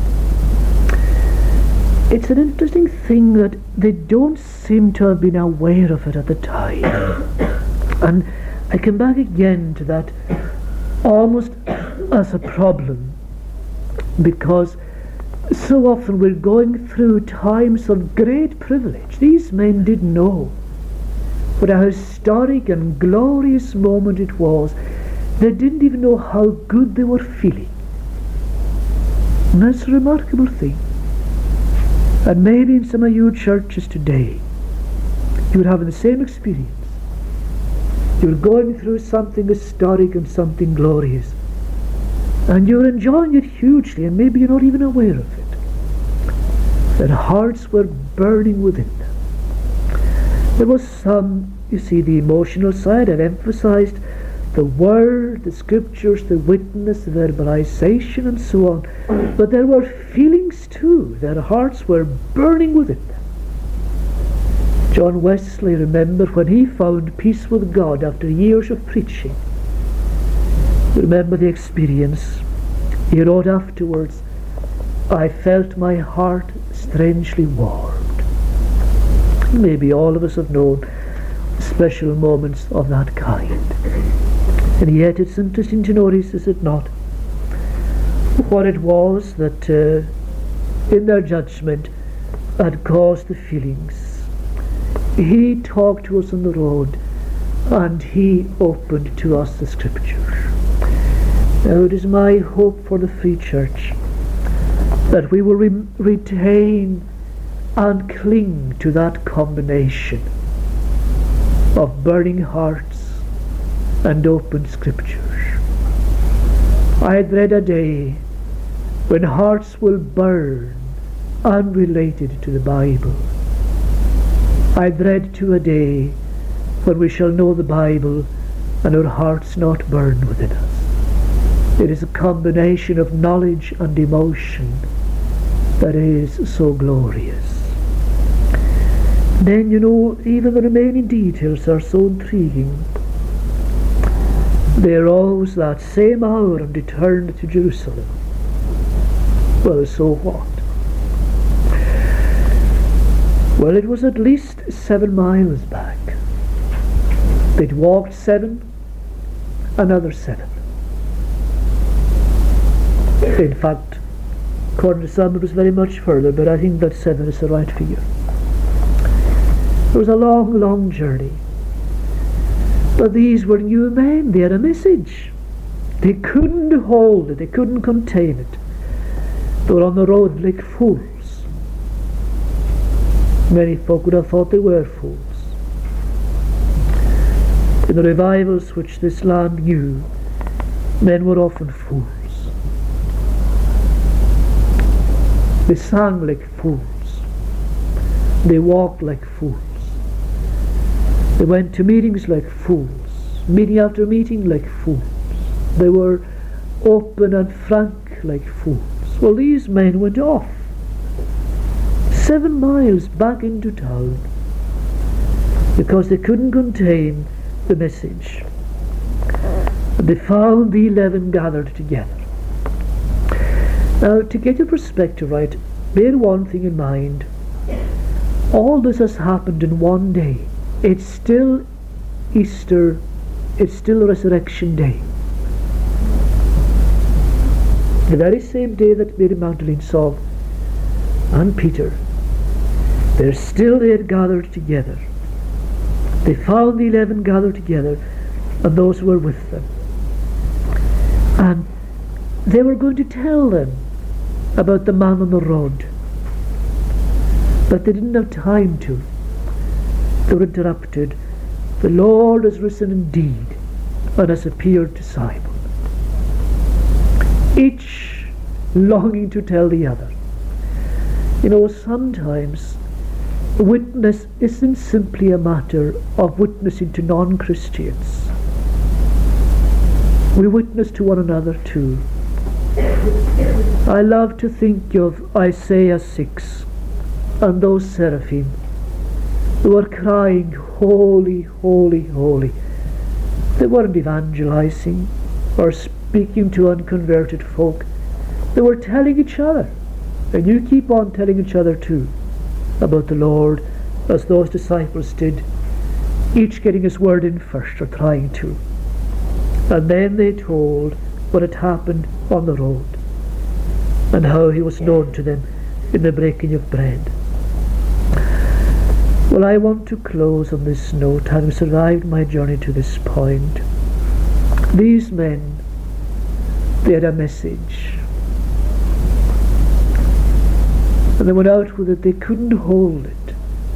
It's an interesting thing that they don't seem to have been aware of it at the time. And I come back again to that almost as a problem, because so often we're going through times of great privilege. These men didn't know what a historic and glorious moment it was. They didn't even know how good they were feeling. And that's a remarkable thing. And maybe in some of your churches today, you're having the same experience. You're going through something historic and something glorious, and you're enjoying it hugely, and maybe you're not even aware of it. Their hearts were burning within them. There was some, you see, the emotional side. I've emphasized the word, the scriptures, the witness, the verbalization, and so on. But there were feelings too. Their hearts were burning within them. John Wesley, remember, when he found peace with God after years of preaching, remember the experience. He wrote afterwards, "I felt my heart strangely warmed." Maybe all of us have known special moments of that kind. And yet it's interesting to notice, is it not, what it was that uh, in their judgment had caused the feelings. He talked to us on the road, and he opened to us the scriptures. Now it is my hope for the Free Church that we will re- retain and cling to that combination of burning hearts and open scriptures. I dread a day when hearts will burn unrelated to the Bible. I dread to a day when we shall know the Bible and our hearts not burn within us. It is a combination of knowledge and emotion that is so glorious. Then, you know, even the remaining details are so intriguing. They arose that same hour and returned to Jerusalem. Well, so what? Well, it was at least seven miles back. They'd walked seven, another seven. In fact, according to some, it was very much further, but I think that seven is the right figure. It was a long, long journey. But these were new men. They had a message. They couldn't hold it. They couldn't contain it. They were on the road like fools. Many folk would have thought they were fools. In the revivals which this land knew, men were often fools. They sang like fools. They walked like fools. They went to meetings like fools, meeting after meeting like fools. They were open and frank like fools. Well, these men went off seven miles back into town because they couldn't contain the message. And they found the eleven gathered together. Now, to get your perspective right, bear one thing in mind. All this has happened in one day. It's still Easter. It's still Resurrection Day. The very same day that Mary Magdalene saw and Peter, they're still there gathered together. They found the eleven gathered together and those who were with them. And they were going to tell them about the man on the road. But they didn't have time to. They were interrupted. The Lord has risen indeed and has appeared to Simon. Each longing to tell the other. You know, sometimes witness isn't simply a matter of witnessing to non-Christians. We witness to one another too. I love to think of Isaiah six and those seraphim who were crying, "Holy, holy, holy." They weren't evangelizing or speaking to unconverted folk. They were telling each other, and you keep on telling each other too, about the Lord, as those disciples did each getting his word in first, or trying to. And then they told what had happened on the road, and how he was known to them in the breaking of bread. Well, I want to close on this note, having survived my journey to this point. These men, they had a message, and they went out with it. They couldn't hold it.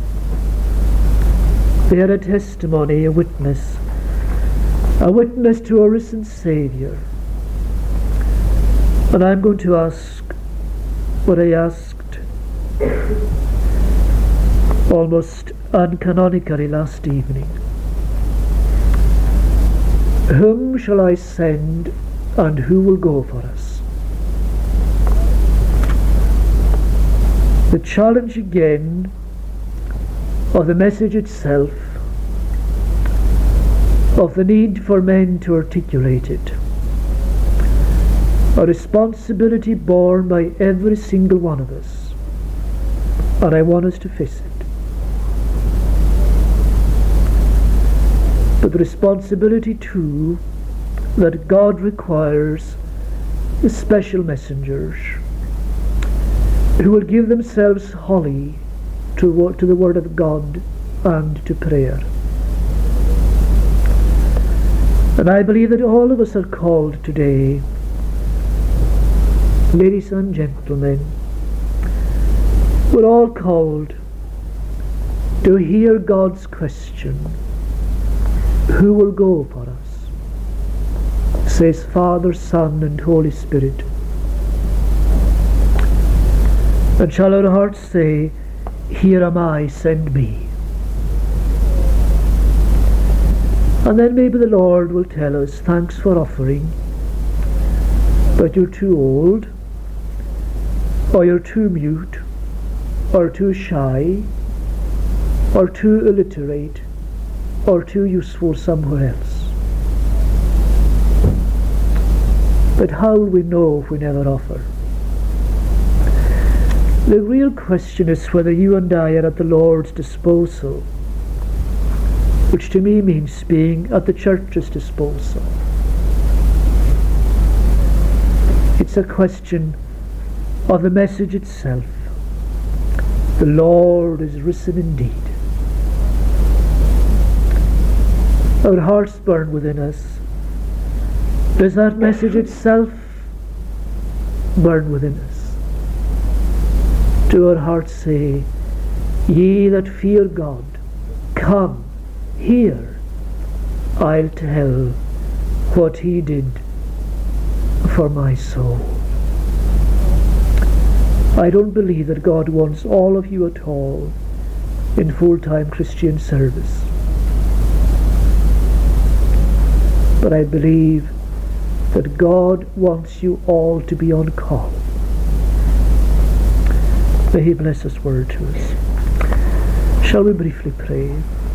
They had a testimony, a witness, a witness to a risen Saviour. And I'm going to ask what I asked almost uncanonically last evening. Whom shall I send, and who will go for us? The challenge again of the message itself, of the need for men to articulate it, a responsibility borne by every single one of us, and I want us to face it. But the responsibility too that God requires the special messengers who will give themselves wholly to, to the Word of God and to prayer. And I believe that all of us are called today, ladies and gentlemen, we're all called to hear God's question, who will go for us? Says Father, Son, and Holy Spirit. And shall our hearts say, here am I, send me? And then maybe the Lord will tell us, thanks for offering, but you're too old, or you're too mute, or too shy, or too illiterate, or too useful somewhere else. But how will we know if we never offer? The real question is whether you and I are at the Lord's disposal, which to me means being at the church's disposal. It's a question of the message itself. The Lord is risen indeed. Our hearts burn within us. Does that message itself burn within us? Do our hearts say, ye that fear God, come, hear, I'll tell what he did for my soul. I don't believe that God wants all of you at all in full-time Christian service. But I believe that God wants you all to be on call. May he bless his word to us. Shall we briefly pray?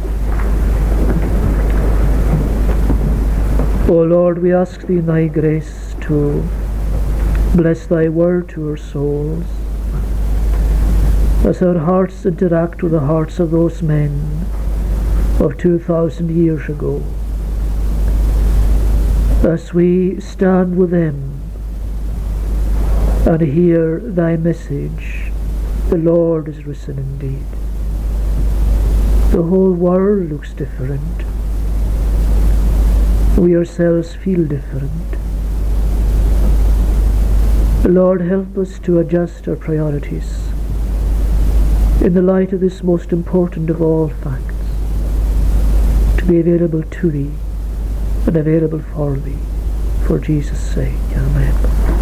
O Lord, we ask thee in thy grace to bless thy word to our souls, as our hearts interact with the hearts of those men of two thousand years ago. As we stand with them and hear thy message, the Lord is risen indeed. The whole world looks different. We ourselves feel different. Lord, help us to adjust our priorities in the light of this most important of all facts, to be available to thee and available for thee, for Jesus' sake. Amen.